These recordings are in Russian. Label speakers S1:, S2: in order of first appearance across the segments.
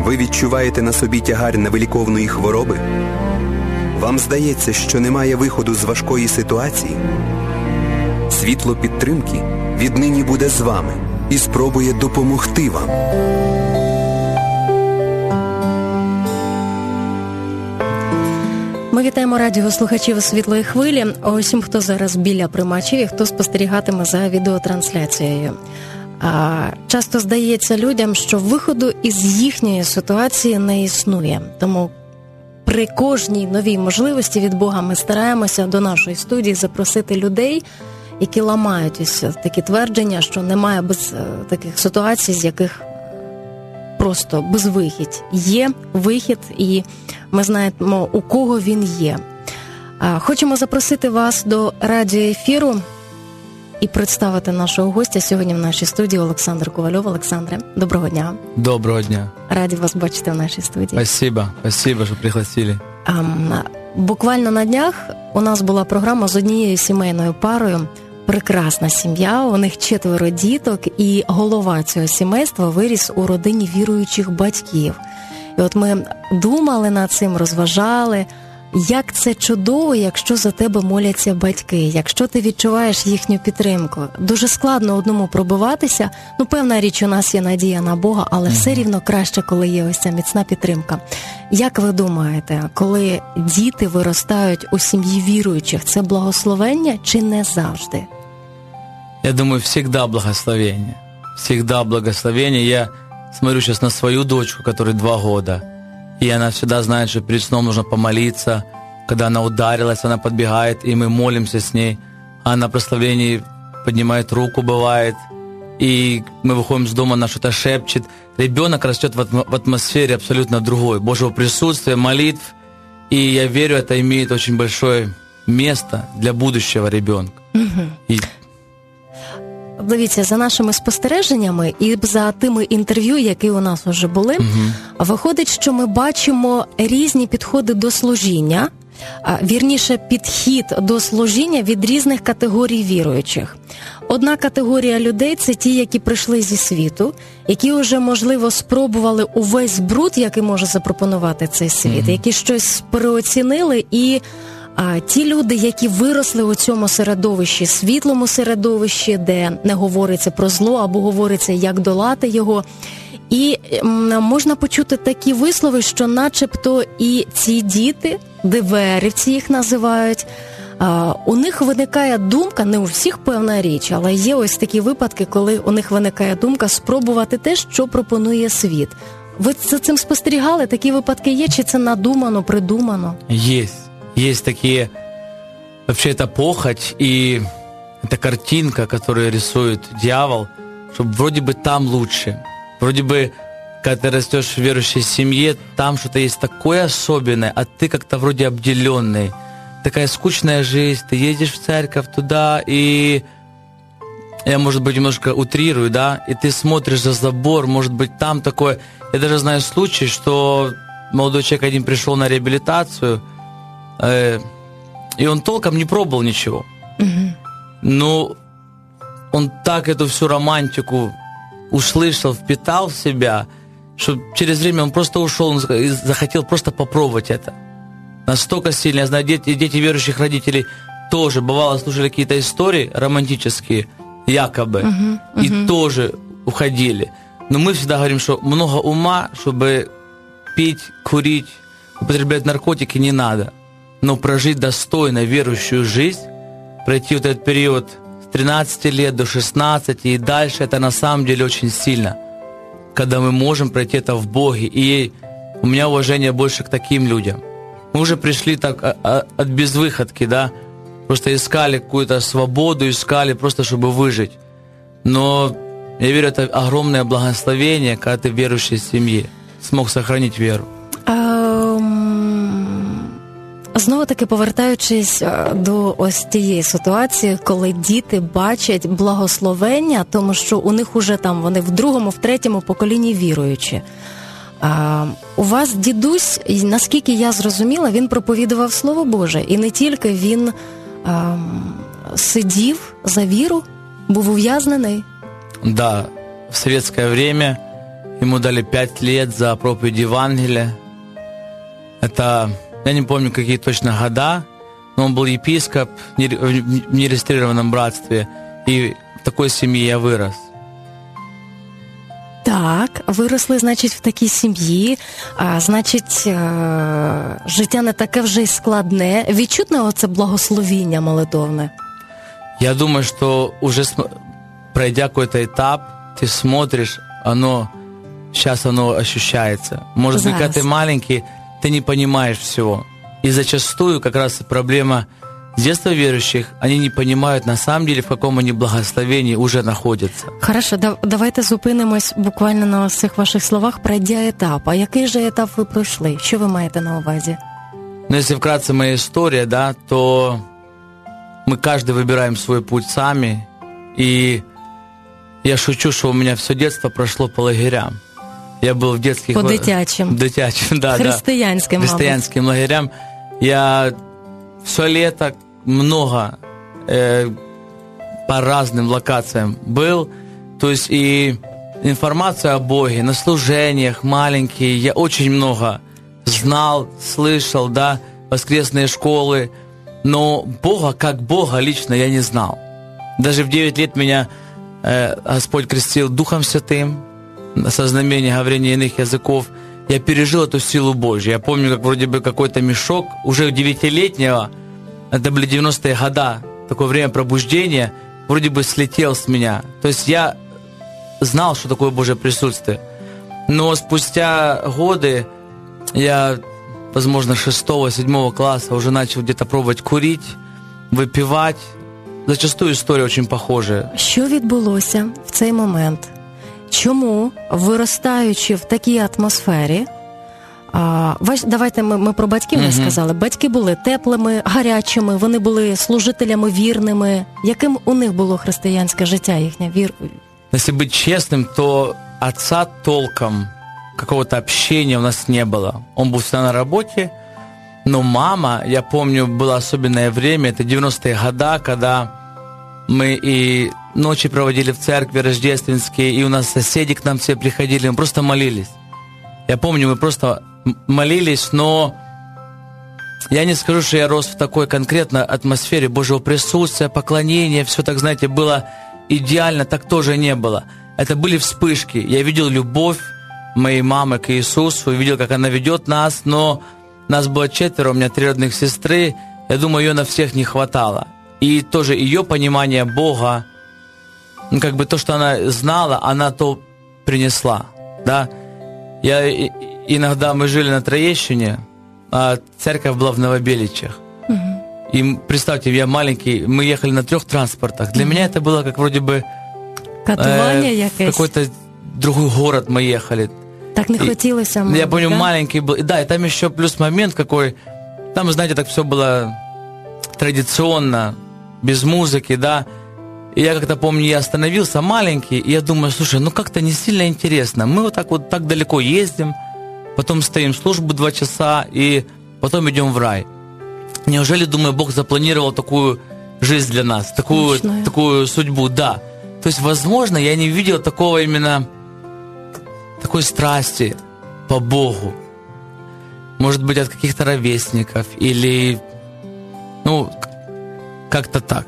S1: Ви відчуваєте на собі тягар невиліковної хвороби? Вам здається, що немає виходу з важкої ситуації? Світло підтримки віднині буде з вами і спробує допомогти вам.
S2: Ми вітаємо радіослухачів «Світлої хвилі», усім, хто зараз біля приймачів і хто спостерігатиме за відеотрансляцією. Часто здається людям, що виходу із їхньої ситуації не існує. Тому при кожній новій можливості від Бога ми стараємося до нашої студії запросити людей, які ламають ось такі твердження, що немає без таких ситуацій, з яких просто безвихідь. Є вихід, і ми знаємо, у кого він є. Хочемо запросити вас до радіоефіру і представити нашого гостя сьогодні в нашій студії Олександр Ковальов. Олександре, доброго дня.
S3: Доброго дня.
S2: Раді вас бачити в нашій студії.
S3: Спасибо, що пригласили.
S2: Буквально на днях у нас була програма з однією сімейною парою. Прекрасна сім'я, у них 4 діток, і голова цього сімейства виріс у родині віруючих батьків. І от ми думали над цим, розважали, як це чудово, якщо за тебе моляться батьки, якщо ти відчуваєш їхню підтримку. Дуже складно одному пробиватися, певна річ, у нас є надія на Бога, але все рівно краще, коли є ось ця міцна підтримка. Як ви думаєте, коли діти виростають у сім'ї віруючих, це благословення чи не завжди?
S3: Я думаю, всегда благословение. Всегда благословение. Я смотрю сейчас на свою дочку, которой 2 года. И она всегда знает, что перед сном нужно помолиться. Когда она ударилась, она подбегает, и мы молимся с ней. А на прославлении поднимает руку, бывает. И мы выходим с дома, она что-то шепчет. Ребенок растет в атмосфере абсолютно другой. Божьего присутствия, молитв. И я верю, это имеет очень большое место для будущего ребенка. И
S2: дивіться, за нашими спостереженнями і за тими інтерв'ю, які у нас вже були, виходить, що ми бачимо різні підходи до служіння, вірніше, підхід до служіння від різних категорій віруючих. Одна категорія людей – це ті, які прийшли зі світу, які вже, можливо, спробували увесь бруд, який може запропонувати цей світ, які щось переоцінили, і ті люди, які виросли у цьому середовищі, світлому середовищі, де не говориться про зло, або говориться, як долати його. І можна почути такі вислови, що начебто і ці діти, ДВРівці їх називають, у них виникає думка, не у всіх певна річ, але є ось такі випадки, коли у них виникає думка спробувати те, що пропонує світ. Ви за цим спостерігали? Такі випадки є? Чи це надумано, придумано?
S3: Есть такие, вообще это похоть, и это картинка, которую рисует дьявол, чтобы вроде бы там лучше. Вроде бы, когда ты растешь в верующей семье, там что-то есть такое особенное, а ты как-то вроде обделенный. Такая скучная жизнь, ты едешь в церковь туда, и я, может быть, немножко утрирую, да, и ты смотришь за забор, может быть, там такое. Я даже знаю случай, что молодой человек один пришел на реабилитацию, и он толком не пробовал ничего. Но он так эту всю романтику услышал, впитал в себя, что через время он просто ушел и захотел просто попробовать это. Настолько сильно. Я знаю, дети верующих родителей тоже, бывало, слушали какие-то истории романтические, якобы, и тоже уходили. Но мы всегда говорим, что много ума, чтобы пить, курить, употреблять наркотики не надо. Но прожить достойно верующую жизнь, пройти вот этот период с 13 лет до 16 и дальше, это на самом деле очень сильно, когда мы можем пройти это в Боге. И у меня уважение больше к таким людям. Мы уже пришли так от безвыходки, да, просто искали какую-то свободу, искали просто, чтобы выжить. Но я верю, это огромное благословение, когда ты в верующей семье смог сохранить веру.
S2: Знову-таки, повертаючись до ось тієї ситуації, коли діти бачать благословення, тому що у них уже там, вони в 2-му, в 3-му поколінні віруючі. У вас дідусь, наскільки я зрозуміла, він проповідував Слово Боже. І не тільки він сидів за віру, був ув'язнений.
S3: Да, в советское время Ему дали 5 лет за проповедь Евангелия. Это, я не помню, какие точно года, но он был епископ в нерегистрированном братстве. И в такой семье я вырос.
S2: Так, виросли, значить, в такій сім'ї, значить, життя не таке вже й складне. Відчутне оце благословіння молитовне?
S3: Я думаю, что уже пройдя какой-то этап, ты смотришь, сейчас оно ощущается. Может быть, когда ты маленький, ты не понимаешь всего. И зачастую как раз проблема с детства верующих, они не понимают на самом деле, в каком они благословении уже находятся.
S2: Хорошо, давайте зупинимось буквально на цих ваших словах, пройдя етап. А який же етап ви пройшли? Що ви маєте на увазі?
S3: Если вкратце моя история, да, то мы каждый выбираем свой путь сами. И я шучу, что у меня все детство прошло по лагерям. Я был в детских...
S2: По дитячим.
S3: Дитячим, да.
S2: Христианским,
S3: христианским лагерям. Я все лето много по разным локациям был. То есть и информацию о Боге на служениях маленькие. Я очень много знал, слышал, да, воскресные школы. Но Бога, как Бога лично, я не знал. Даже в 9 лет меня Господь крестил Духом Святым, со знамением говорения иных языков. Я пережил эту силу Божью. Я помню, как вроде бы какой-то мешок уже 9-летнего, это были 90-е годы, такое время пробуждения, вроде бы слетел с меня. То есть я знал, что такое Божье присутствие. Но спустя годы я, возможно, 6-7 класса уже начал где-то пробовать курить, выпивать. Зачастую історія дуже похожа.
S2: Що відбулося в цей момент? Чому, виростаючи в такій атмосфері, давайте ми про батьків не сказали. Батьки були теплими, гарячими, вони були служителями вірними. Яким у них було християнське життя, їхня віра?
S3: Если быть честным, то отца толком какого-то общения у нас не было. Он был всегда на работе, но мама, я помню, было особенное время, это 90-е годы, когда мы и ночи проводили в церкви рождественские, и у нас соседи к нам все приходили, мы просто молились. Я помню, мы просто молились, но я не скажу, что я рос в такой конкретной атмосфере Божьего присутствия, поклонения, все так, знаете, было идеально, так тоже не было. Это были вспышки. Я видел любовь моей мамы к Иисусу, видел, как она ведет нас, но нас было 4, у меня 3 родных сестры, я думаю, ее на всех не хватало. И тоже ее понимание Бога, как бы то, что она знала, она то принесла, да. Иногда мы жили на Троещине, а церковь была в Новобеличах. И представьте, я маленький, мы ехали на 3 транспортах. Для меня это было как вроде бы
S2: в
S3: какой-то другой город мы ехали.
S2: Так не хотелося.
S3: Я помню, маленький был. Да, и там еще плюс момент какой. Там, знаете, так все было традиционно, без музыки, да. И я как-то помню, я остановился маленький, и я думаю, слушай, ну как-то не сильно интересно. Мы вот так далеко ездим, потом стоим службу 2 часа, и потом идем в рай. Неужели, думаю, Бог запланировал такую жизнь для нас, такую судьбу? Да. То есть, возможно, я не видел такого именно, такой страсти по Богу. Может быть, от каких-то ровесников или, как-то так.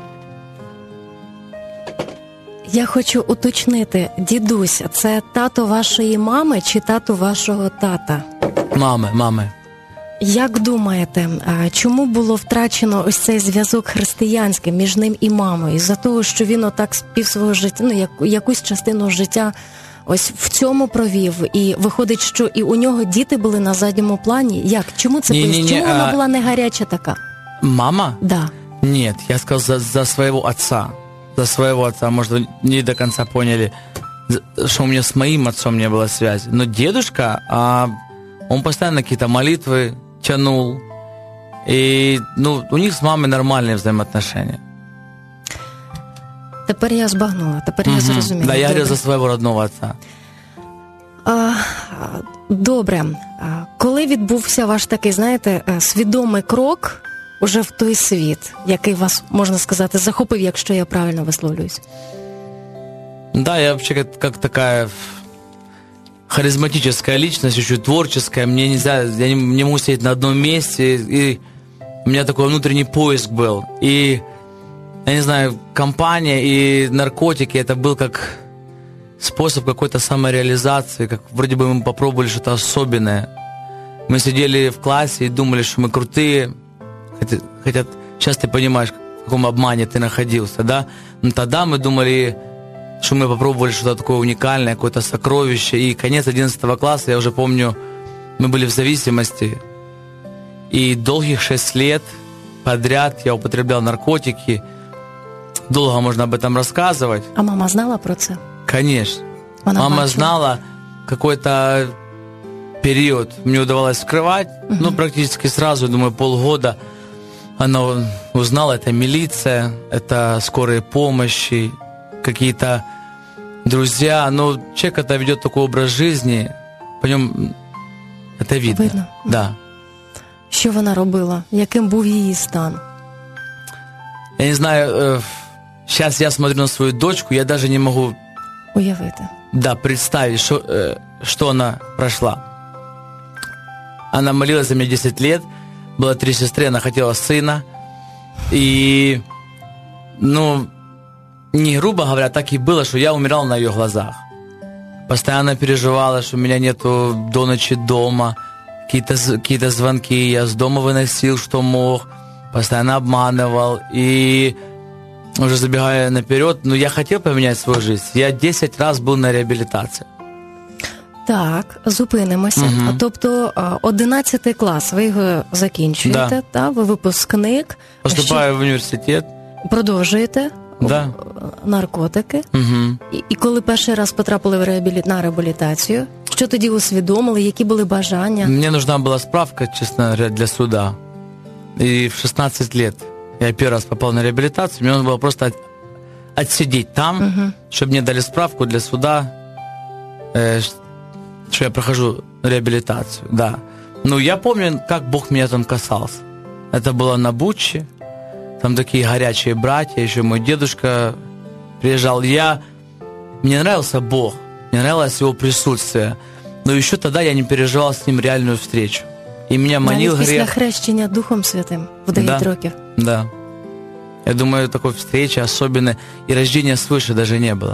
S2: Я хочу уточнити, дідусь, це тато вашої мами чи тато вашого тата?
S3: Мами.
S2: Як думаєте, чому було втрачено ось цей зв'язок християнський між ним і мамою? Із-за того, що він отак спів свого життя, якусь частину життя ось в цьому провів, і виходить, що і у нього діти були на задньому плані? Як? Чому це пояснює? Чому вона була не гаряча така?
S3: Мама?
S2: Да.
S3: Нет, я сказал за своего отца. За своего отца, может, вы не до конца поняли, что у меня с моим отцом не было связи. Но дедушка, он постоянно какие-то молитвы тянул. И, у них с мамой нормальные взаимоотношения.
S2: Тепер я збагнула, тепер я зрозуміла.
S3: Да, я говорю за своего родного отца.
S2: Добре. Коли відбувся ваш такий, знаєте, свідомий крок уже в той світ, який вас, можна сказати, захопив, якщо я правильно висловлююсь?
S3: Да, я вообще как такая харизматическая личность, очень творческая. Мне нельзя, я не могу сидеть на одном месте. И у меня такой внутренний поиск был. И, я не знаю, компания и наркотики, это был как способ какой-то самореализации, как вроде бы мы попробовали что-то особенное. Мы сидели в классе и думали, что мы крутые. Хотя сейчас ты понимаешь, в каком обмане ты находился, да? Но тогда мы думали, что мы попробовали что-то такое уникальное, какое-то сокровище. И конец 11 класса, я уже помню, мы были в зависимости. И долгих 6 лет подряд я употреблял наркотики. Долго можно об этом рассказывать.
S2: А мама знала про це?
S3: Конечно.
S2: Она
S3: мама
S2: бачила?
S3: знала какой-то период. Мне удавалось скрывать. Ну, практически сразу, думаю, полгода. Она узнала, это милиция, это скорые помощи, какие-то друзья. Но человек, когда ведет такой образ жизни, по нем это видно.
S2: Видно?
S3: Да.
S2: Що вона робила? Яким був її стан?
S3: Я не знаю, сейчас я смотрю на свою дочку, я даже не могу
S2: Уявити.
S3: представить, что она прошла. Она молилась за меня 10 лет, было 3 сестры, она хотела сына. И, не грубо говоря, так и было, что я умирал на ее глазах. Постоянно переживала, что у меня нету до ночи дома, какие-то звонки, я с дома выносил, что мог, постоянно обманывал. И уже забегая наперед, я хотел поменять свою жизнь. Я 10 раз был на реабилитации.
S2: Так, зупинимося. Тобто 11 клас, ви його закінчуєте,
S3: Да.
S2: ви випускник.
S3: Поступаю в университет.
S2: Продовжуєте
S3: Да.
S2: наркотики.
S3: Угу.
S2: І коли перший раз потрапили на реабілітацію, що тоді усвідомили, які були бажання?
S3: Мне нужна была справка, честно говоря, для суда. И в 16 лет я первый раз попал на реабилитацию. Мне нужно было просто отсидеть там, чтобы мне дали справку для суда, что я прохожу реабилитацию. Да. Я помню, как Бог меня там касался. Это было на Буче. Там такие горячие братья, еще мой дедушка приезжал. Мне нравился Бог, мне нравилось Его присутствие. Но еще тогда я не переживал с Ним реальную встречу. И меня манил
S2: Навіть після
S3: грех.
S2: хрещення Духом Святим в 9 років.
S3: Да. Я думаю, такой встречи особенной и рождения свыше даже не было.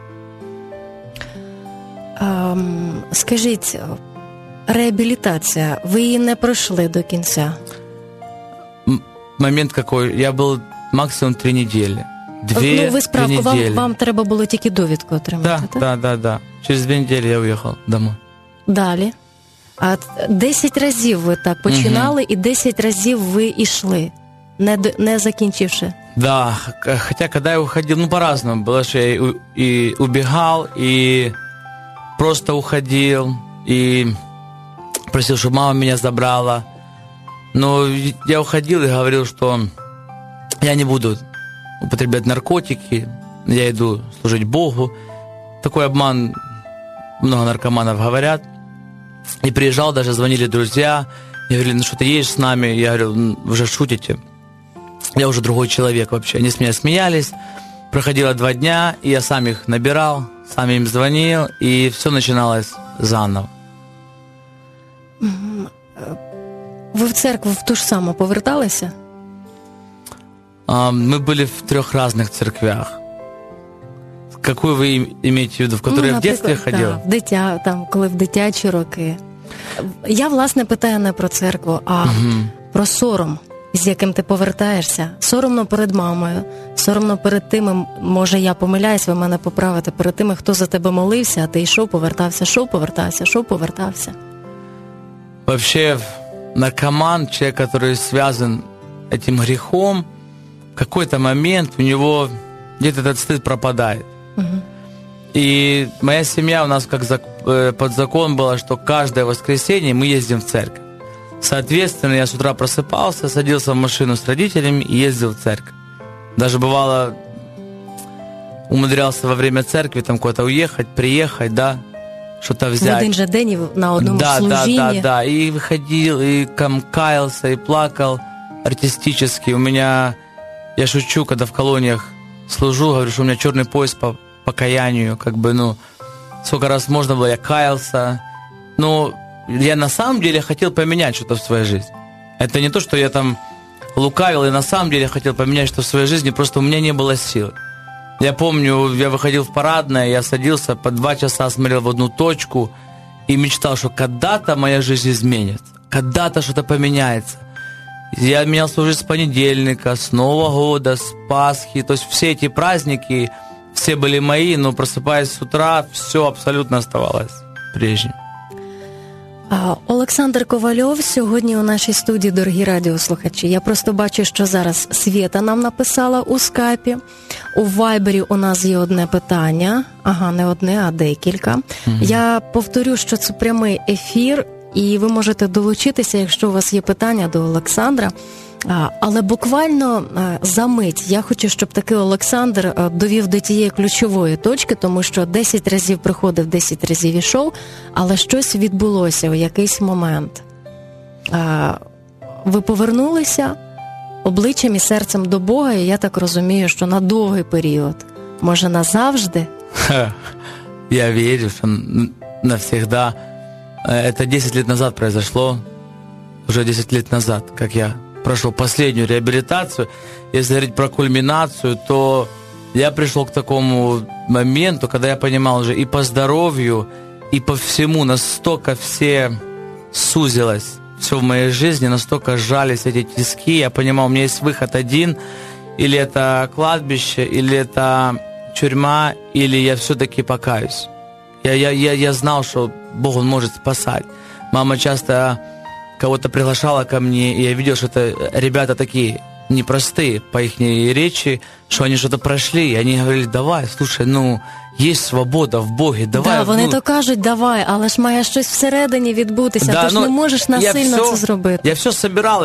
S2: Скажіть, реабілітація, ви її не пройшли до кінця?
S3: Момент какой, я был максимум 3 недели.
S2: Ви справку,
S3: 2 недели.
S2: вам треба було тільки довідку отримати, так?
S3: Да. Через 2 недели я уехал домой.
S2: Далі. 10 разів ви так починали, і 10 разів ви йшли, не закінчивши.
S3: Да, хотя когда я уходил, по-разному было, что я и убегал, и просто уходил, и просил, чтобы мама меня забрала. Но я уходил и говорил, что я не буду употреблять наркотики, я иду служить Богу. Такой обман много наркоманов говорят. И приезжал, даже звонили друзья, и говорили, что ты едешь с нами? Я говорил, вы же шутите. Я уже другой человек вообще. Они с меня смеялись. Проходило 2 дня, и я сам их набирал, сам им звонил, и все начиналось заново.
S2: Ви в церкву в ту ж саму поверталися?
S3: Мы были в 3 разных церквях. Какую вы имеете в виду, в которой я в детстве ходил?
S2: Так, коли в дитячі роки. Я, власне, питаю не про церкву, а про сором, з яким ти повертаєшся. Соромно перед мамою, соромно перед тими, може я помиляюсь, ви мене поправите, перед тими, хто за тебе молився, а ти йшов, повертався.
S3: Вообще, наркоман, человек, который связан этим грехом, в какой-то момент у него где-то этот стыд пропадает. И моя семья, у нас как под закон было, что каждое воскресенье мы ездим в церковь. Соответственно, я с утра просыпался, садился в машину с родителями и ездил в церковь. Даже бывало, умудрялся во время церкви там куда-то уехать, приехать, да, что-то взять.
S2: В один же день и на одном служении.
S3: Да. И выходил, и каялся, и плакал артистически. Я шучу, когда в колониях служу, говорю, что у меня черный пояс по покаянию, сколько раз можно было, я каялся. Но я на самом деле хотел поменять что-то в своей жизни. Это не то, что я там лукавил, и на самом деле хотел поменять что-то в своей жизни, просто у меня не было сил. Я помню, я выходил в парадное, я садился, по 2 часа смотрел в одну точку и мечтал, что когда-то моя жизнь изменится, когда-то что-то поменяется. Я менял свою жизнь с понедельника, с Нового года, с Пасхи, то есть все эти праздники, все были мои, но просыпаясь с утра, все абсолютно оставалось прежним.
S2: Олександр Ковальов сьогодні у нашій студії, дорогі радіослухачі. Я просто бачу, що зараз Свєта нам написала у скайпі. У Вайбері у нас є одне питання. Ага, не одне, а декілька. Я повторю, що це прямий ефір, і ви можете долучитися, якщо у вас є питання до Олександра. Але буквально за мить я хочу, щоб таки Олександр довів до тієї ключової точки, тому що 10 разів приходив, 10 разів ішов, але щось відбулося у якийсь момент. Ви повернулися обличчям і серцем до Бога, і я так розумію, що на довгий період, може назавжди?
S3: Я верю, что навсегда. Это 10 лет назад произошло, уже 10 лет назад, как я прошел последнюю реабилитацию. Если говорить про кульминацию, то я пришел к такому моменту, когда я понимал уже и по здоровью, и по всему настолько все сузилось, все в моей жизни, настолько сжались эти тиски. Я понимал, у меня есть выход один, или это кладбище, или это тюрьма, или я все-таки покаюсь. Я знал, что Бог, Он может спасать. Мама часто кого-то приглашала ко мне, и я видел, что это ребята такие непростые по их речи, что они что-то прошли, и они говорили: давай, слушай, есть свобода в Боге, давай.
S2: Да, вони то кажуть, давай, але ж має щось всередині відбутися, ти ж не можеш насильно це зробити.
S3: Я все собирал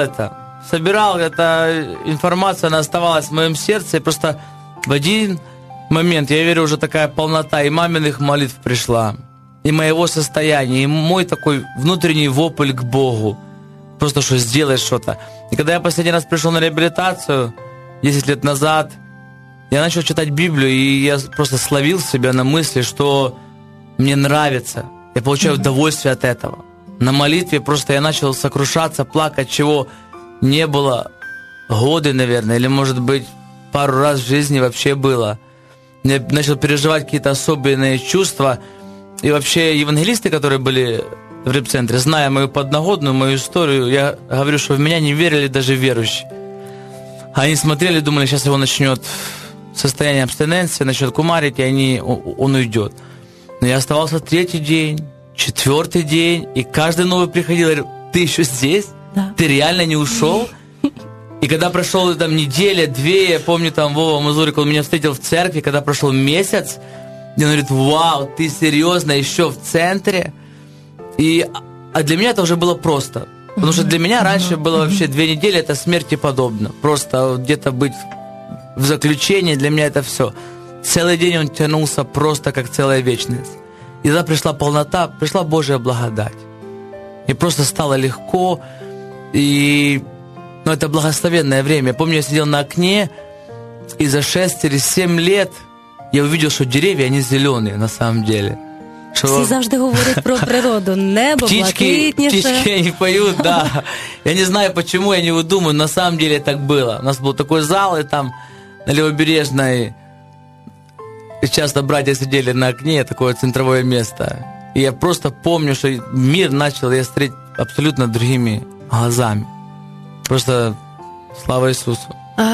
S3: эта информация, она оставалась в моем сердце, и просто в один момент, я верю, уже такая полнота и маминых молитв пришла, и моего состояния, и мой такой внутренний вопль к Богу. Просто что сделай что-то. И когда я последний раз пришел на реабилитацию 10 лет назад, я начал читать Библию, и я просто словил себя на мысли, что мне нравится. Я получаю удовольствие от этого. На молитве просто я начал сокрушаться, плакать, чего не было годы, наверное, или, может быть, пару раз в жизни вообще было. Я начал переживать какие-то особенные чувства. И вообще евангелисты, которые были в репцентре, зная мою подноготную, мою историю, я говорю, что в меня не верили даже верующие. Они смотрели, думали, сейчас его начнет состояние абстиненции, начнет кумарить, и он уйдет. Но я оставался 3-й день, 4-й день, и каждый новый приходил, говорил: ты еще здесь? Да. Ты реально не ушел? И когда прошел там неделя, 2, я помню, там Вова Мазурик, он меня встретил в церкви, когда прошел месяц, и он говорит: вау, ты серьезно еще в центре? А для меня это уже было просто. Потому что для меня раньше было вообще 2 недели, это смерти подобно. Просто где-то быть в заключении, для меня это все. Целый день он тянулся просто как целая вечность. И тогда пришла полнота, пришла Божья благодать. И просто стало легко. И это благословенное время. Я помню, я сидел на окне, и за 6 или 7 лет я увидел, что деревья, они зеленые на самом деле.
S2: Всі завжди говорять про природу. Небо блакитніше.
S3: Птички, они поют, да. Я не знаю, почему, я не выдумаю, на самом деле так было. У нас был такой зал, и там на Левобережной часто братья сидели на окне, такое центровое место. И я просто помню, что мир начал я смотреть абсолютно другими глазами. Просто слава Ісусу.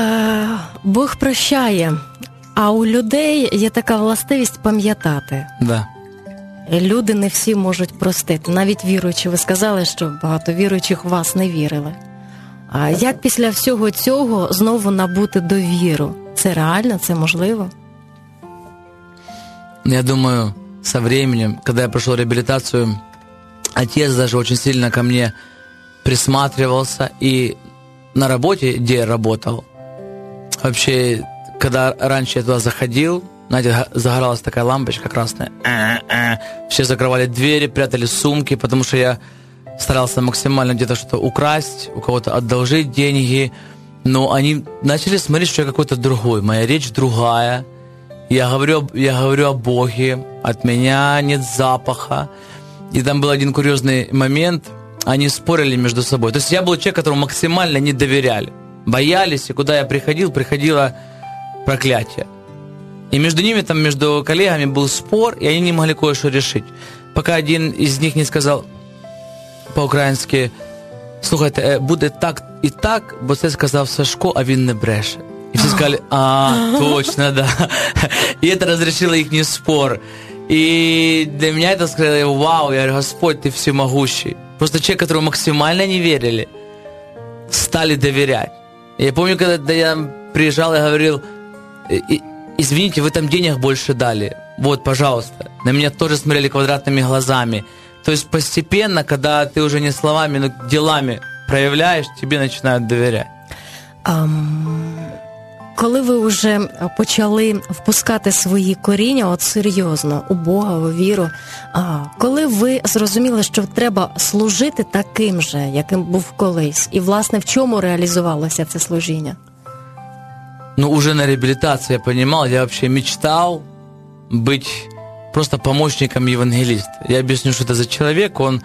S2: Бог прощає, а у людей є така властивість пам'ятати.
S3: Да.
S2: Люди не всі можуть простити. Навіть віруючі. Ви сказали, що багато віруючих в вас не вірили. А як після всього цього знову набути довіру? Це реально? Це можливо?
S3: Я думаю, со временем, когда я прошел реабилитацию, отец даже очень сильно ко мне присматривался. И на работе, где я работал, вообще, когда раньше я туда заходил, знаете, загоралась такая лампочка красная. Все закрывали двери, прятали сумки, потому что я старался максимально где-то что-то украсть, у кого-то одолжить деньги. Но они начали смотреть, что я какой-то другой, моя речь другая. Я говорю о Боге, от меня нет запаха. И там был один курьезный момент, они спорили между собой. То есть я был человек, которому максимально не доверяли. Боялись, и куда я приходило проклятие. И между ними, там, между коллегами был спор, и они не могли кое-что решить. Пока один из них не сказал по-українськи: слухайте, буде так і так, бо це сказав Сашко, а він не бреше. И все сказали: точно, да. И это разрешило их спор. И для меня это сказали: вау, я говорю: Господь, ты всемогущий. Просто человек, которому максимально не верили, стали доверять. Я помню, когда я приезжал и говорил: извините, вы там денег больше дали. Вот, пожалуйста. На меня тоже смотрели квадратными глазами. То есть постепенно, когда ты уже не словами, но делами проявляешь, тебе начинают доверять.
S2: Коли ви вже почали впускати свої коріння, от серйозно, у Бога, у віру, коли ви зрозуміли, що треба служити таким же, яким був колись, і, власне, в чому реалізувалося це служіння?
S3: Ну, уже на реабилитации я понимал, я вообще мечтал быть просто помощником евангелиста. Я объясню, что это за человек. Он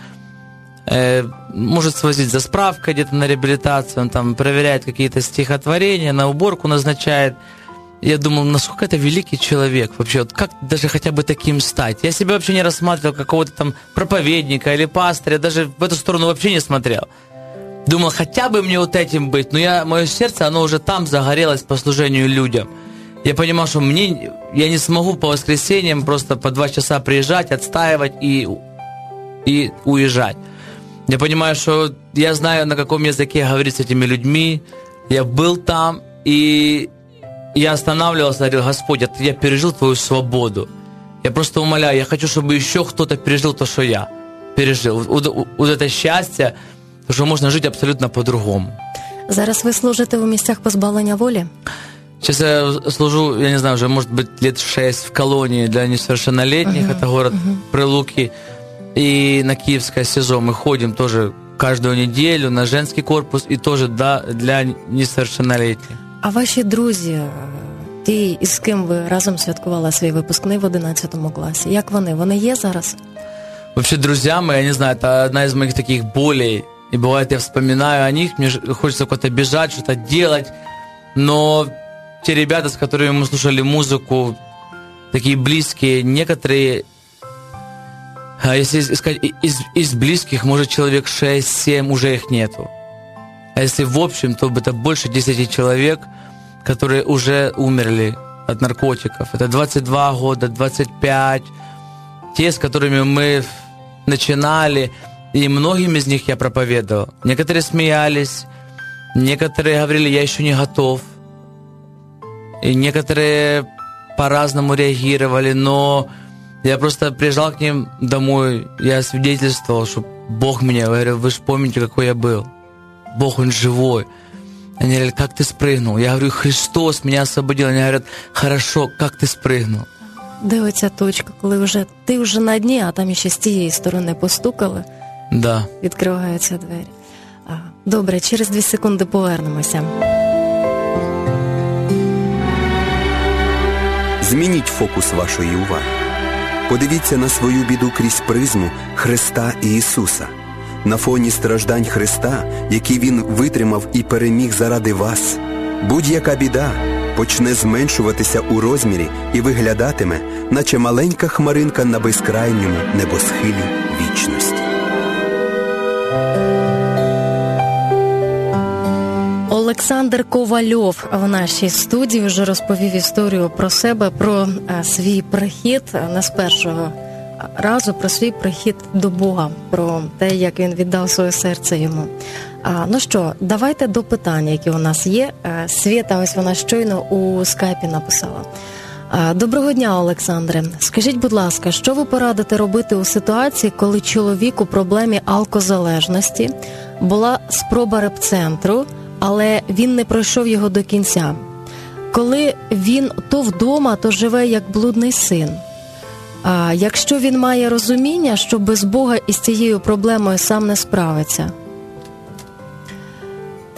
S3: может свозить за справкой где-то на реабилитацию, он там проверяет какие-то стихотворения, на уборку назначает. Я думал, насколько это великий человек вообще, вот как даже хотя бы таким стать. Я себя вообще не рассматривал какого-то там проповедника или пастыря, даже в эту сторону вообще не смотрел. Думал, хотя бы мне вот этим быть, но мое сердце, оно уже там загорелось по служению людям. Я понимал, что я не смогу по воскресеньям просто по 2 часа приезжать, отстаивать и уезжать. Я понимаю, что я знаю, на каком языке говорить с этими людьми. Я был там, и я останавливался, говорил: Господь, я пережил Твою свободу. Я просто умоляю, я хочу, чтобы еще кто-то пережил то, что я пережил. Вот это счастье, что можно жить абсолютно по-другому.
S2: Зараз ви служите у місцях позбавлення волі?
S3: Сейчас я служу, я не знаю, уже, может быть, лет 6 в колонии для несовершеннолетних. Это город Прилуки. И на Киевское СИЗО мы ходим тоже каждую неделю на женский корпус и тоже для несовершеннолетних.
S2: А ваші друзі, ті, із ким ви разом святкували свій випускний в 11 класі, як вони? Вони є зараз?
S3: Вообще, друзья мои, я не знаю, это одна из моих таких болей. И бывает, я вспоминаю о них, мне хочется куда-то бежать, что-то делать. Но те ребята, с которыми мы слушали музыку, такие близкие, некоторые... Если искать из близких, может, человек 6-7, уже их нету. А если в общем, то это больше 10 человек, которые уже умерли от наркотиков. Это 22 года, 25. Те, с которыми мы начинали, и многим из них я проповедовал. Некоторые смеялись, некоторые говорили: я еще не готов. И некоторые по-разному реагировали, но... Я просто приезжал к ним домой, я свидетельствовал, что Бог меня, говорю: вы же помните, какой я был. Бог, Он живой. Они говорили: как ты спрыгнул? Я говорю: Христос меня освободил. Они говорят: хорошо, как ты спрыгнул?
S2: Де оця точка, коли ти вже на дні, а там ще з тієї сторони постукали,
S3: да.
S2: Відкриваються двері. Добре, через 2 секунди повернемося.
S1: Змініть фокус вашої уваги. Подивіться на свою біду крізь призму Христа і Ісуса. На фоні страждань Христа, які Він витримав і переміг заради вас, будь-яка біда почне зменшуватися у розмірі і виглядатиме, наче маленька хмаринка на безкрайньому небосхилі вічності.
S2: Олександр Ковальов в нашій студії вже розповів історію про себе, про свій прихід, не з першого разу, про свій прихід до Бога, про те, як він віддав своє серце йому. Ну що, давайте до питання, які у нас є. Свєта, ось вона щойно у скайпі написала. Доброго дня, Олександре. Скажіть, будь ласка, що ви порадите робити у ситуації, коли чоловік у проблемі алкозалежності, була спроба реп-центру, але він не пройшов його до кінця? Коли він то вдома, то живе як блудний син. Якщо він має розуміння, що без Бога із цією проблемою сам не справиться. Так.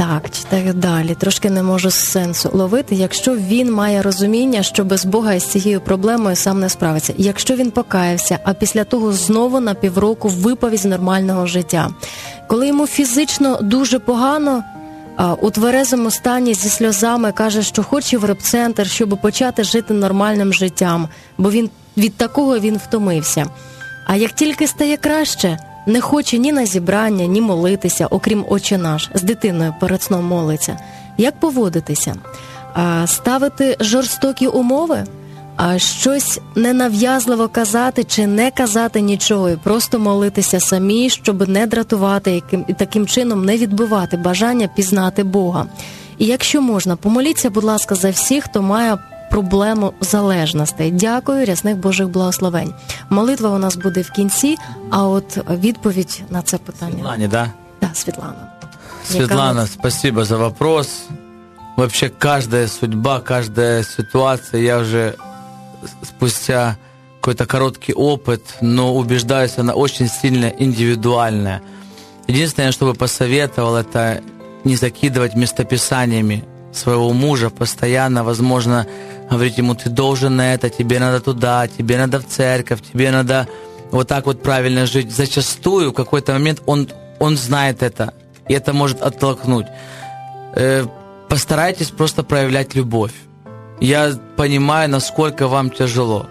S2: Так, читаю далі. Трошки не можу сенсу ловити. Якщо він має розуміння, що без Бога із цією проблемою сам не справиться. Якщо він покаявся, а після того знову на півроку випав із нормального життя. Коли йому фізично дуже погано, у тверезому стані зі сльозами каже, що хоче в реп-центр, щоб почати жити нормальним життям, бо від такого він втомився. А як тільки стає краще, не хоче ні на зібрання, ні молитися, окрім «Отче наш», з дитиною перед сном молиться. Як поводитися? Ставити жорстокі умови? Щось ненав'язливо казати чи не казати нічого, і просто молитися самі, щоб не дратувати і таким чином не відбивати бажання пізнати Бога. І якщо можна, помоліться, будь ласка, за всіх, хто має проблему залежностей. Дякую, рясних Божих благословень. Молитва у нас буде в кінці, а от відповідь на це питання.
S3: Светлане, да?
S2: Да, Светлана.
S3: Светлана, спасибо за вопрос. Вообще каждая судьба, каждая ситуация, я уже спустя какой-то короткий опыт, но убеждаюсь, она очень сильно индивидуальная. Единственное, что бы посоветовал, это не закидывать местописаниями своего мужа постоянно, возможно, говорить ему: ты должен на это, тебе надо туда, тебе надо в церковь, тебе надо вот так вот правильно жить. Зачастую в какой-то момент он знает это, и это может оттолкнуть. Постарайтесь просто проявлять любовь. Я понимаю, насколько вам тяжело.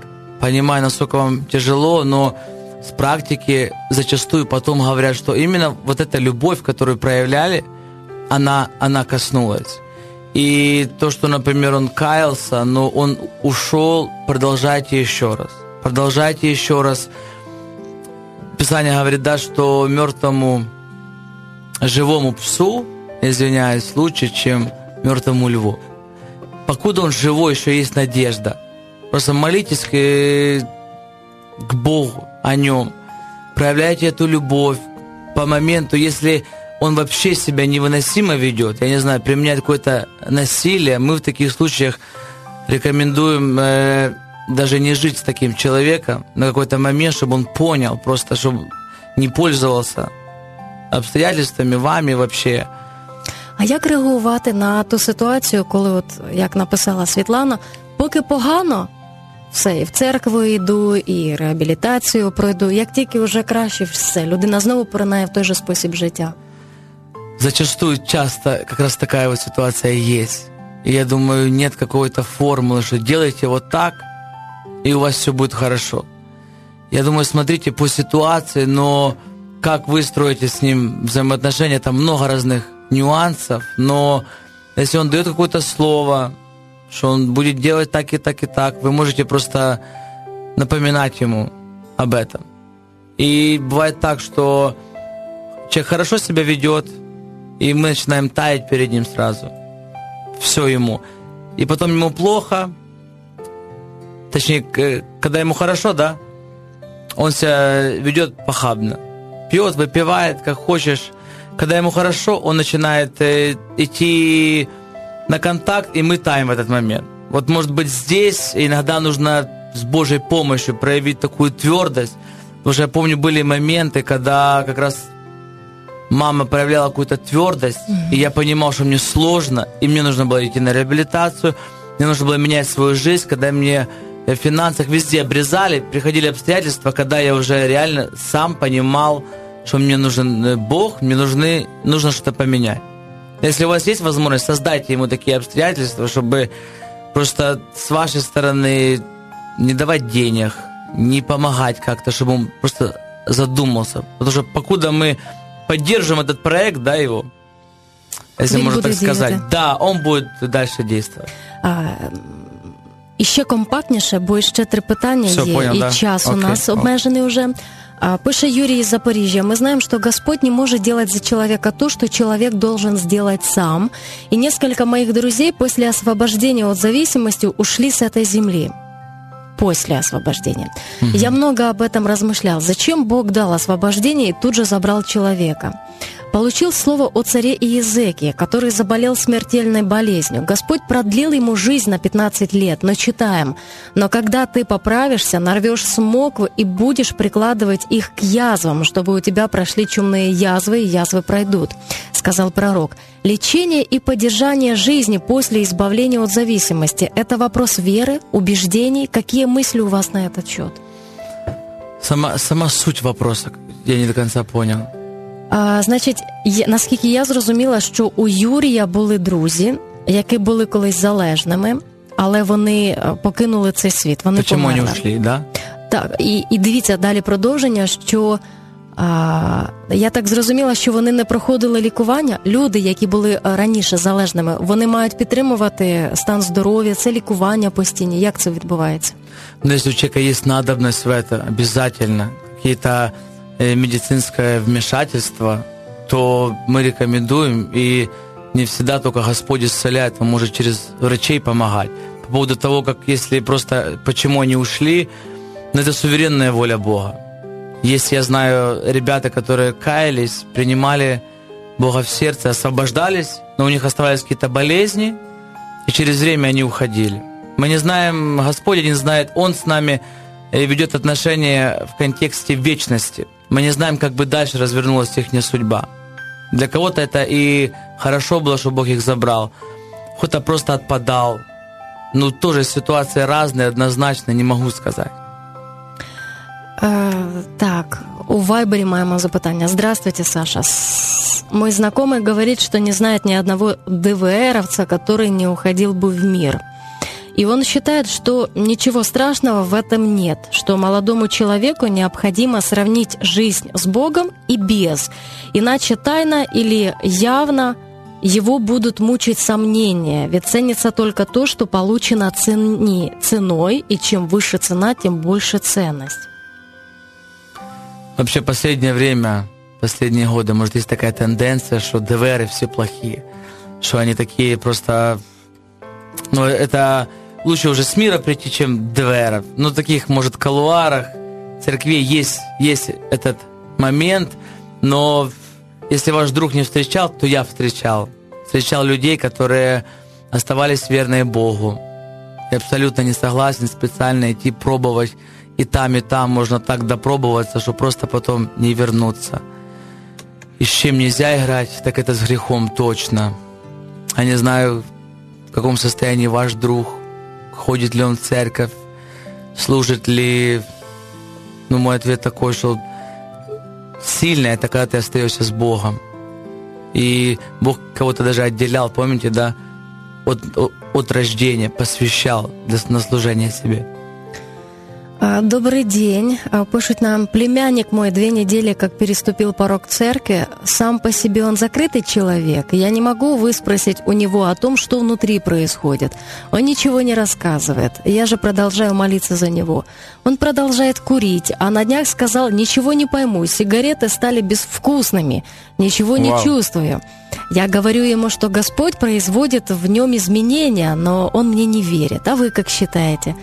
S3: Но с практики зачастую потом говорят, что именно вот эта любовь, которую проявляли, она коснулась. И то, что, например, он каялся, но он ушел, продолжайте еще раз. Писание говорит, да, что мертвому живому псу, извиняюсь, лучше, чем мертвому льву. Покуда он живой, еще есть надежда. Просто молитесь к Богу о нем. Проявляйте эту любовь по моменту. Если он вообще себя невыносимо ведет, я не знаю, применяет какое-то насилие, мы в таких случаях рекомендуем даже не жить с таким человеком на какой-то момент, чтобы он понял, просто чтобы не пользовался обстоятельствами, вами вообще.
S2: А як реагувати на ту ситуацію, коли, от, як написала Світлана, поки погано, все, і в церкву йду, і реабілітацію пройду, як тільки вже краще, все, людина знову поринає в той же спосіб життя?
S3: Зачастую, часто как раз такая вот ситуация есть. И я думаю, нет какой-то формулы, что делайте вот так, и у вас все будет хорошо. Я думаю, смотрите по ситуации, но как вы строите с ним взаимоотношения, там много разных нюансов, но если он дает какое-то слово, что он будет делать так и так и так, вы можете просто напоминать ему об этом. И бывает так, что человек хорошо себя ведет, и мы начинаем таять перед ним сразу. Все ему. И потом ему плохо, точнее, когда ему хорошо, да, он себя ведет похабно. Пьет, выпивает, как хочешь. Когда ему хорошо, он начинает идти на контакт, и мы таем в этот момент. Вот, может быть, здесь иногда нужно с Божьей помощью проявить такую твердость. Потому что я помню, были моменты, когда как раз мама проявляла какую-то твердость, и я понимал, что мне сложно, и мне нужно было идти на реабилитацию, мне нужно было менять свою жизнь, когда мне в финансах везде обрезали, приходили обстоятельства, когда я уже реально сам понимал, что мне нужен Бог, мне нужно что-то поменять. Если у вас есть возможность, создайте ему такие обстоятельства, чтобы просто с вашей стороны не давать денег, не помогать как-то, чтобы он просто задумался. Потому что покуда мы поддержим этот проект, да, его, если можно так сказать, да, он будет дальше действовать.
S2: І ще компактніше, бо ще 3 питання
S3: все,
S2: є,
S3: понял,
S2: і
S3: да?
S2: час у нас обмежений уже. Пише Юрий из Запорожья. Мы знаем, что Господь не может делать за человека то, что человек должен сделать сам. И несколько моих друзей после освобождения от зависимости ушли с этой земли. После освобождения. Я много об этом размышлял. Зачем Бог дал освобождение и тут же забрал человека? получил слово о царе Иезекии, который заболел смертельной болезнью. Господь продлил ему жизнь на 15 лет, но читаем: «Но когда ты поправишься, нарвешь смоквы и будешь прикладывать их к язвам, чтобы у тебя прошли чумные язвы, и язвы пройдут», — сказал пророк. Лечение и поддержание жизни после избавления от зависимости — это вопрос веры, убеждений. Какие мысли у вас на этот счет?
S3: Сама суть вопроса я не до конца понял.
S2: Значить, наскільки я зрозуміла, що у Юрія були друзі, які були колись залежними, але вони покинули цей світ, вони
S3: померли.
S2: Чому
S3: вони ушли, да?
S2: Так, і дивіться далі продовження, що я так зрозуміла, що вони не проходили лікування. Люди, які були раніше залежними, вони мають підтримувати стан здоров'я, це лікування постійні. Як це відбувається?
S3: Ну, если у человека есть надобность в это, обязательно, какие-то медицинское вмешательство, то мы рекомендуем, и не всегда только Господь исцеляет, Он может через врачей помогать. По поводу того, как если просто, почему они ушли, ну, это суверенная воля Бога. Есть, я знаю, ребята, которые каялись, принимали Бога в сердце, освобождались, но у них оставались какие-то болезни, и через время они уходили. Мы не знаем, Господь один знает, Он с нами ведет отношения в контексте вечности. Мы не знаем, как бы дальше развернулась их судьба. Для кого-то это и хорошо было, что Бог их забрал. Кто-то просто отпадал. Ну, тоже ситуации разные, однозначно, не могу сказать.
S2: Так, у Вайбере маємо запитання. Здравствуйте, Саша. Мой знакомый говорит, что не знает ни одного ДВРовца, который не уходил бы в мир. И он считает, что ничего страшного в этом нет, что молодому человеку необходимо сравнить жизнь с Богом и без, иначе тайно или явно его будут мучить сомнения, ведь ценится только то, что получено ценой, и чем выше цена, тем больше ценность.
S3: Вообще, последнее время, последние годы, может, есть такая тенденция, что ДВРы все плохие, что они такие просто... Ну, это... Лучше уже с мира прийти, чем ДВРов. Ну, таких, может, колуарах, церквей есть этот момент, но если ваш друг не встречал, то я встречал. Встречал людей, которые оставались верны Богу. Я абсолютно не согласен специально идти пробовать и там можно так допробоваться, что просто потом не вернуться. И с чем нельзя играть, так это с грехом точно. Я не знаю, в каком состоянии ваш друг, ходит ли он в церковь, служит ли. Ну, мой ответ такой, что сильно это когда ты остаешься с Богом. И Бог кого-то даже отделял, помните, да, от рождения, посвящал на служение себе.
S2: Добрый день. Пишут нам: племянник мой 2 недели как переступил порог церкви. Сам по себе он закрытый человек. Я не могу выспросить у него о том, что внутри происходит. Он ничего не рассказывает. Я же продолжаю молиться за него. Он продолжает курить, а на днях сказал: ничего не пойму, сигареты стали безвкусными, ничего не чувствую. Я говорю ему, что Господь производит в нем изменения, но он мне не верит. А вы как считаете?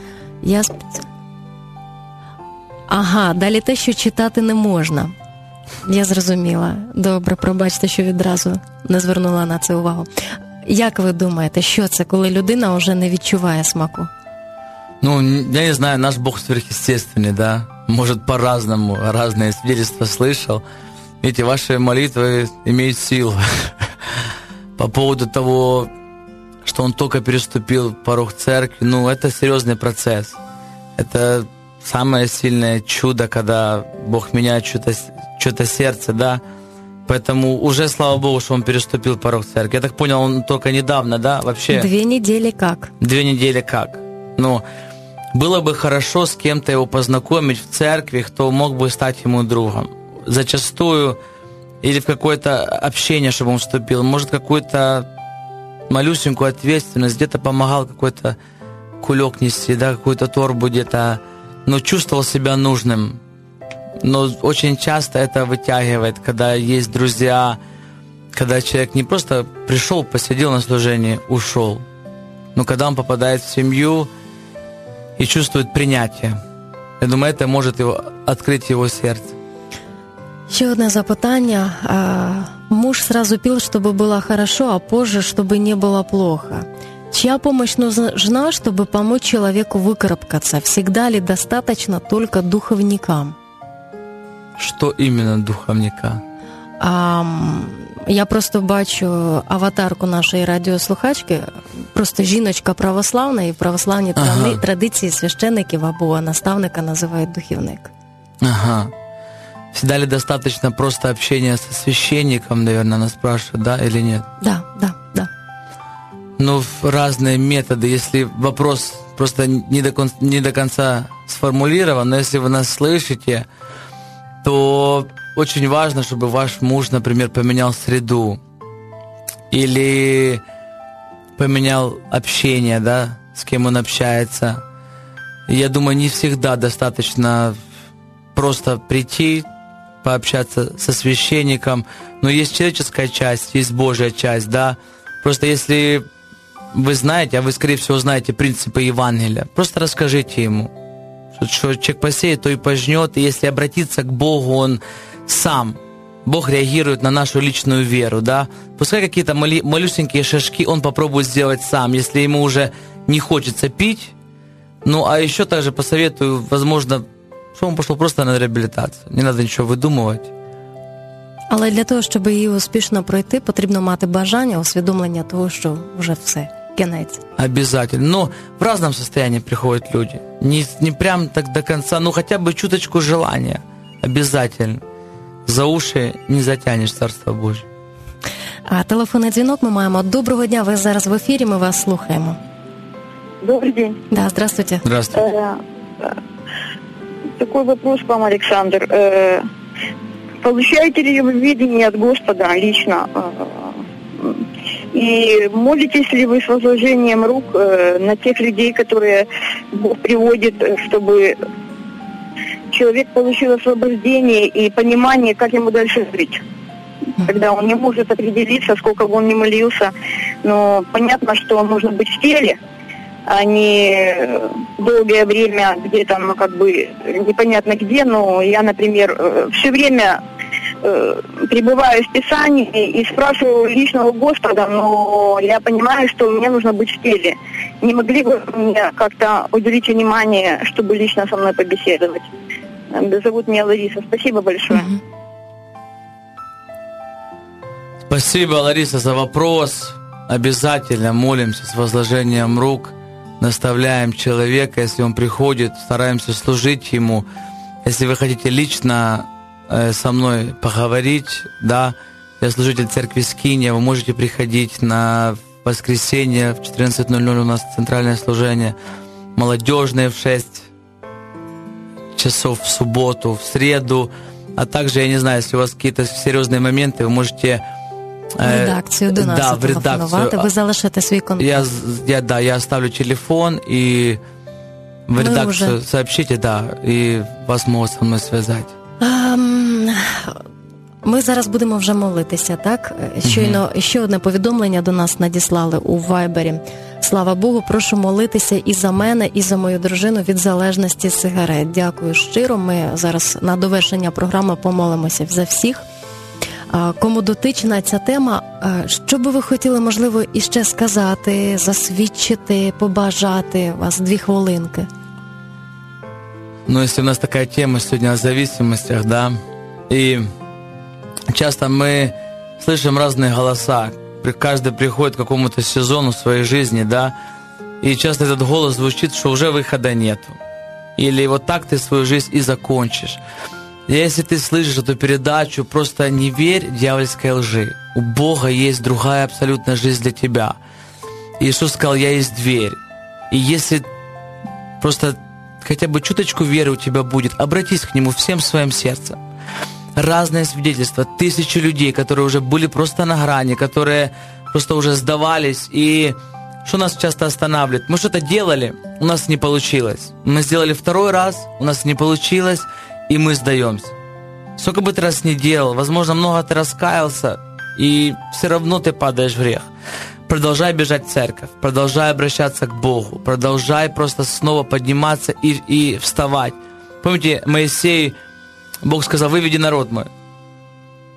S2: Ага, далі те, що читати не можна. Я зрозуміла. Добре, пробачте, що відразу не звернула на це увагу. Як ви думаєте, що це, коли людина вже не відчуває смаку?
S3: Ну, я не знаю, наш Бог сверхъестественный, да? Может, по-разному, разные свидетельства слышал. Видите, ваши молитвы имеют силу. По поводу того, что он только переступил порог церкви, ну, это серьезный процесс. Это самое сильное чудо, когда Бог меняет что-то сердце, да. Поэтому уже, слава Богу, что он переступил порог церкви. Я так понял, он только недавно, да, вообще?
S2: 2 недели как?
S3: 2 недели как. Ну, было бы хорошо с кем-то его познакомить в церкви, кто мог бы стать ему другом. Зачастую, или в какое-то общение, чтобы он вступил, может, какую-то малюсенькую ответственность, где-то помогал какой-то кулек нести, да, какую-то торбу где-то, но чувствовал себя нужным. Но очень часто это вытягивает, когда есть друзья, когда человек не просто пришел, посидел на служении, ушел, но когда он попадает в семью и чувствует принятие. Я думаю, это может открыть его сердце.
S2: Ще одне запитання. Муж сразу пил, чтобы было хорошо, а позже, чтобы не было плохо. Чья помощь нужна, чтобы помочь человеку выкарабкаться? Всегда ли достаточно только духовникам?
S3: Что именно духовника?
S2: Я просто бачу аватарку нашої радіослухачки, просто жіночка православна, і в православній традиції священників або наставника називають духовник.
S3: Ага. Всегда ли достаточно просто общения со священником, наверное, она спрашивает, да или нет?
S2: Да.
S3: Ну, разные методы. Если вопрос просто не до конца сформулирован, но если вы нас слышите, то очень важно, чтобы ваш муж, например, поменял среду или поменял общение, да, с кем он общается. И я думаю, не всегда достаточно просто прийти, пообщаться со священником, но есть человеческая часть, есть Божья часть, да. Просто если вы знаете, а вы, скорее всего, знаете принципы Евангелия, просто расскажите ему, что человек посеет, то и пожнет, и если обратиться к Богу, он сам, Бог реагирует на нашу личную веру, да. Пускай какие-то малюсенькие шажки он попробует сделать сам, если ему уже не хочется пить. Ну, а еще также посоветую, возможно, что он пошел просто на реабілітацію. Не треба нічого видумувати.
S2: Але для того, щоб її успішно пройти, потрібно мати бажання, усвідомлення того, що вже все, кінець.
S3: Обязательно. Но в разном состоянии приходят люди. Не прям так до конца, но хотя бы чуточку желания. Обязательно. За уши не затянешь, Царство Божье.
S2: Телефонний дзвінок ми маємо. Доброго дня, ви зараз в ефірі, ми вас слухаємо.
S4: Добрый день.
S2: Да, здравствуйте.
S3: Здравствуйте.
S4: Такой вопрос к вам, Александр. Получаете ли вы видение от Господа лично? И молитесь ли вы с возложением рук на тех людей, которые Бог приводит, чтобы человек получил освобождение и понимание, как ему дальше жить? Когда он не может определиться, сколько бы он ни молился, но понятно, что нужно быть в теле, а не долгое время где-то, ну, как бы, непонятно где, но я, например, все время пребываю в Писании и спрашиваю личного Господа, но я понимаю, что мне нужно быть в теле. Не могли бы мне как-то уделить внимание, чтобы лично со мной побеседовать? Зовут меня Лариса. Спасибо большое.
S3: Спасибо, Лариса, за вопрос. Обязательно молимся с возложением рук. Наставляем человека, если он приходит, стараемся служить ему. Если вы хотите лично со мной поговорить, да, я служитель церкви Скиния, вы можете приходить на воскресенье в 14:00 у нас центральное служение, молодежное в 6 часов в субботу, в среду, а также, я не знаю, если у вас какие-то серьезные моменты, вы можете
S2: редакцію до нас телефонувати. Ви залишите свій контакт.
S3: Я оставлю телефон, и в редакцию сообщите, да, и вас можуть со мною зв'язати.
S2: Ми зараз будемо вже молитися, так? Щойно ще одне повідомлення до нас надіслали у Вайбері. Слава Богу, прошу молитися і за мене, і за мою дружину від залежності сигарет. Дякую щиро. Ми зараз на довершення програми помолимося за всіх. Кому дотична ця тема, що би ви хотіли, можливо, іще сказати, засвідчити, побажати? У вас 2 хвилинки.
S3: Ну, если у нас такая тема сегодня о зависимостях, да, и часто мы слышим разные голоса, каждый приходит к какому-то сезону своей жизни, да, и часто этот голос звучит, что уже выхода нету, или вот так ты свою жизнь и закончишь. И если ты слышишь эту передачу, просто не верь дьявольской лжи. У Бога есть другая абсолютная жизнь для тебя. Иисус сказал: «Я есть дверь». И если просто хотя бы чуточку веры у тебя будет, обратись к Нему всем своим сердцем. Разные свидетельства, 1000 людей, которые уже были просто на грани, которые просто уже сдавались. И что нас часто останавливает? Мы что-то делали, у нас не получилось. Мы сделали 2-й раз, у нас не получилось, и мы сдаемся. Сколько бы ты раз ни делал, возможно, много ты раскаялся, и все равно ты падаешь в грех. Продолжай бежать в церковь, продолжай обращаться к Богу, продолжай просто снова подниматься и вставать. Помните, Моисей, Бог сказал: «Выведи народ мой».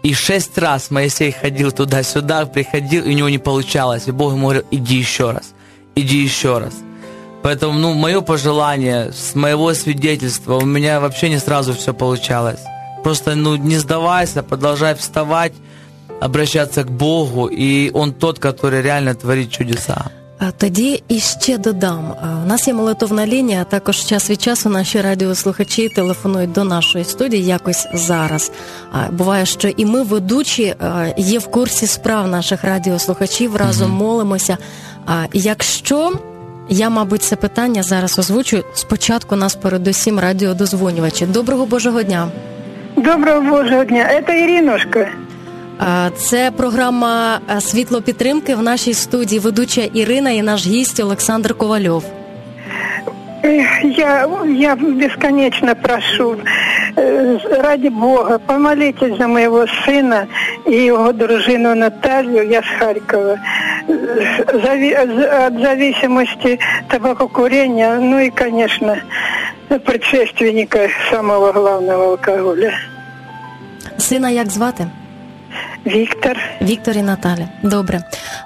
S3: И 6 раз Моисей ходил туда-сюда, приходил, и у него не получалось. И Бог ему говорил, иди еще раз, иди еще раз. Поэтому, мое пожелание, с моего свидетельства, у меня вообще не сразу все получалось. Просто, не сдавайся, продолжай вставать, обращаться к Богу, и Он тот, который реально творит чудеса.
S2: Тоді іще додам. У нас є молитовна лінія, а також час від часу наші радіослухачі телефонують до нашої студії якось зараз. Буває, що і ми, ведучі, є в курсі справ наших радіослухачів, разом молимося. Якщо... Я, мабуть, це питання зараз озвучу. Спочатку нас передусім радіодозвонювачі. Доброго Божого дня.
S5: Доброго Божого дня. Це Іринушка.
S2: Це програма «Світло підтримки». В нашій студії ведуча Ірина і наш гість Олександр Ковальов.
S5: Я бесконечно прошу, ради Бога, помолитесь за моего сына и его дружину Наталью, я с Харькова, от зависимости табакокурения, и, конечно, предшественника самого главного алкоголя.
S2: Сина як звати?
S5: Віктор.
S2: Віктор і Наталя. Добре.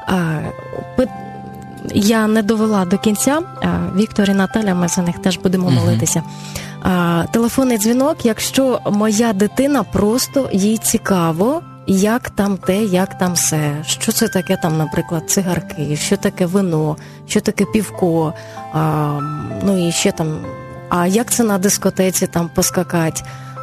S2: Я не довела до кінця. Віктор і Наталя, ми за них теж будемо молитися. Телефонний дзвінок, якщо моя дитина просто їй цікаво, як там те, як там все. Що це таке там, наприклад, цигарки, що таке вино, що таке півко, і ще там, а як це на дискотеці там поскакать.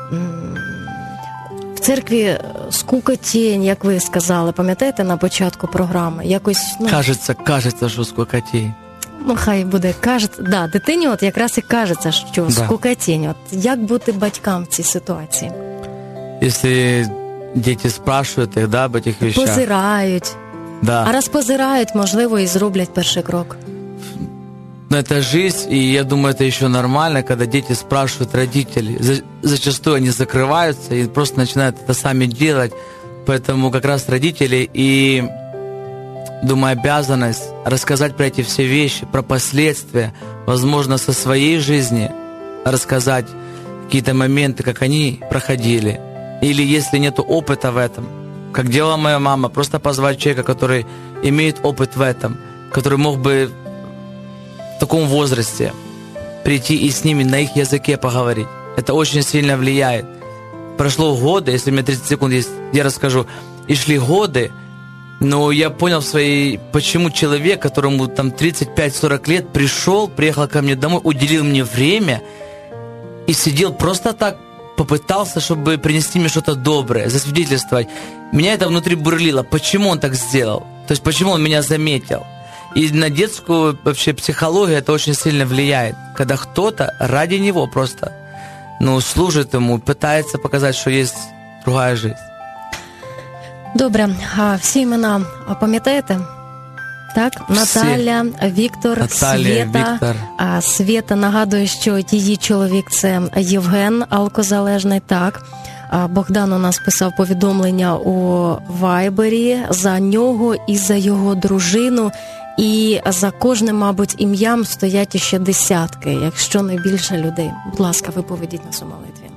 S2: В церкві скукотінь, як ви сказали, пам'ятаєте на початку програми? Якось,
S3: Кажеться, що скукотінь.
S2: Хай буде, дитині якраз і кажеться, що скукотінь. Як бути батькам в цій ситуації?
S3: Якщо діти спрашують їх, об цих вещах.
S2: Позирають. А раз позирають, можливо, і зроблять перший крок.
S3: Это жизнь, и я думаю, это еще нормально, когда дети спрашивают родителей. Зачастую они закрываются и просто начинают это сами делать. Поэтому как раз родители и, думаю, обязанность рассказать про эти все вещи, про последствия, возможно, со своей жизни рассказать какие-то моменты, как они проходили. Или если нет опыта в этом, как делала моя мама, просто позвать человека, который имеет опыт в этом, который мог бы в таком возрасте прийти и с ними на их языке поговорить. Это очень сильно влияет. Прошло годы, если у меня 30 секунд есть, я расскажу. И шли годы, но я понял почему человек, которому там 35-40 лет, приехал ко мне домой, уделил мне время и сидел просто так, попытался, чтобы принести мне что-то доброе, засвидетельствовать. Меня это внутри бурлило. Почему он так сделал? То есть, почему он меня заметил? И на детскую вообще психологию это очень сильно влияет, когда кто-то ради него просто служит ему, пытается показать, что есть другая жизнь.
S2: Добре, а всі імена пам'ятаєте? Так?
S3: Всі.
S2: Наталя, Віктор, Свєта. Свєта нагадує, що її чоловік – це Євген, алкозалежний, так. Богдан у нас писав повідомлення у Вайбері за нього і за його дружину. І за кожним, мабуть, ім'ям стоять іще десятки, якщо не більше людей. Будь ласка, ви поведіть нас у молитві.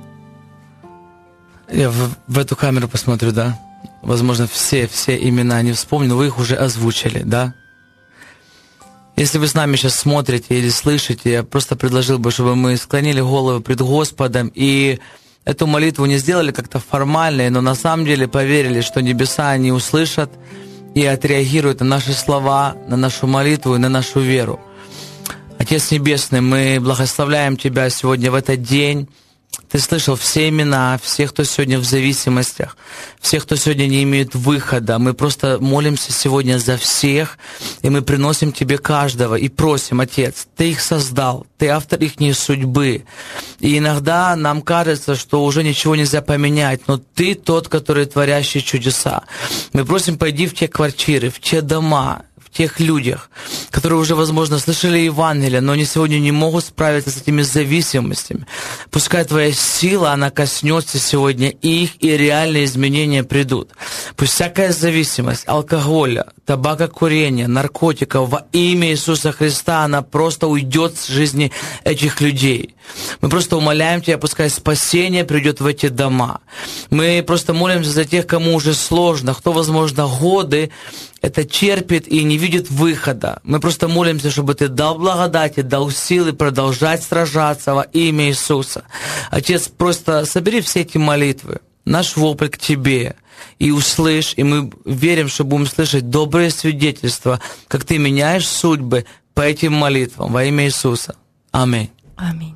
S3: Я в эту камеру посмотрю, да? Возможно, все имена не вспомню, но вы их уже озвучили, да? Если вы с нами сейчас смотрите или слышите, я просто предложил бы, чтобы мы склонили голову пред Господом и эту молитву не сделали как-то формальной, но на самом деле поверили, что небеса они услышат и отреагируют на наши слова, на нашу молитву и на нашу веру. Отец Небесный, мы благословляем Тебя сегодня в этот день. Ты слышал все имена, всех, кто сегодня в зависимостях, всех, кто сегодня не имеет выхода. Мы просто молимся сегодня за всех, и мы приносим Тебе каждого и просим, Отец, Ты их создал, Ты автор их судьбы. И иногда нам кажется, что уже ничего нельзя поменять, но Ты тот, который творящий чудеса. Мы просим, пойди в те квартиры, в те дома, в тех людях, которые уже, возможно, слышали Евангелие, но они сегодня не могут справиться с этими зависимостями. Пускай Твоя сила, она коснется сегодня их, и реальные изменения придут. Пусть всякая зависимость, алкоголя, табакокурения, наркотиков во имя Иисуса Христа, она просто уйдет с жизни этих людей. Мы просто умоляем Тебя, пускай спасение придет в эти дома. Мы просто молимся за тех, кому уже сложно, кто, возможно, годы это терпит и не видит выхода. Мы просто молимся, чтобы Ты дал благодати, дал силы продолжать сражаться во имя Иисуса. Отец, просто собери все эти молитвы, наш вопль к Тебе, и услышь, и мы верим, что будем слышать добрые свидетельства, как Ты меняешь судьбы по этим молитвам во имя Иисуса. Аминь.
S2: Амінь.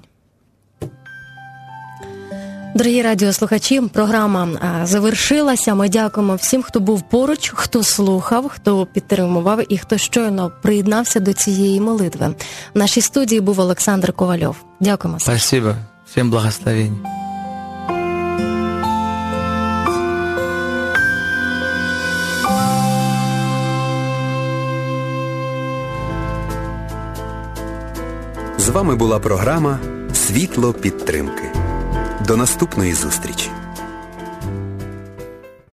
S2: Дорогі радіослухачі, програма завершилася. Ми дякуємо всім, хто був поруч, хто слухав, хто підтримував і хто щойно приєднався до цієї молитви. В нашій студії був Олександр Ковальов. Дякуємо.
S3: Спасибо. Всім благословень.
S1: З вами була програма «Світло підтримки». До наступної зустрічі!